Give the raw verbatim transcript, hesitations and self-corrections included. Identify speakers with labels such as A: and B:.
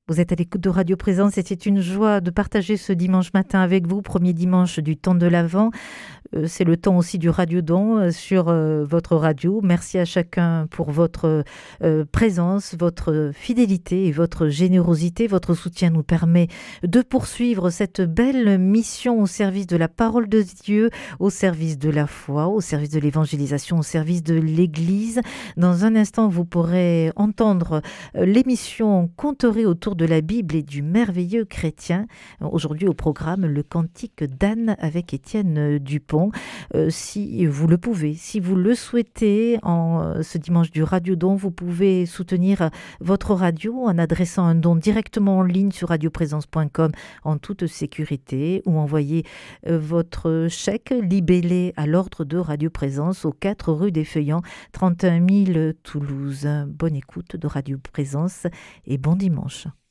A: Vous êtes à l'écoute de Radio Présence et c'est une joie de partager ce dimanche matin avec vous, premier dimanche du temps de l'Avent. Euh, c'est le temps aussi du radiodon euh, sur euh, votre radio. Merci à chacun pour votre euh, présence, votre fidélité et votre générosité. Votre soutien nous permet de poursuivre cette belle mission au service de la parole de Dieu, au service de la foi, au service de l'évangélisation, au service de l'Église. Dans un instant, vous pourrez entendre euh, l'émission Conterez autour de la Bible et du merveilleux chrétien. Aujourd'hui au programme, le cantique d'Anne avec Étienne Dupont. Euh, si vous le pouvez, si vous le souhaitez, en euh, ce dimanche du Radiodon, vous pouvez soutenir votre radio en adressant un don directement en ligne sur radioprésence point com en toute sécurité ou envoyer euh, votre chèque libellé à l'ordre de Radio Présence aux quatre rue des Feuillants, trente et un mille Toulouse. Bonne écoute de Radio Présence et bon dimanche.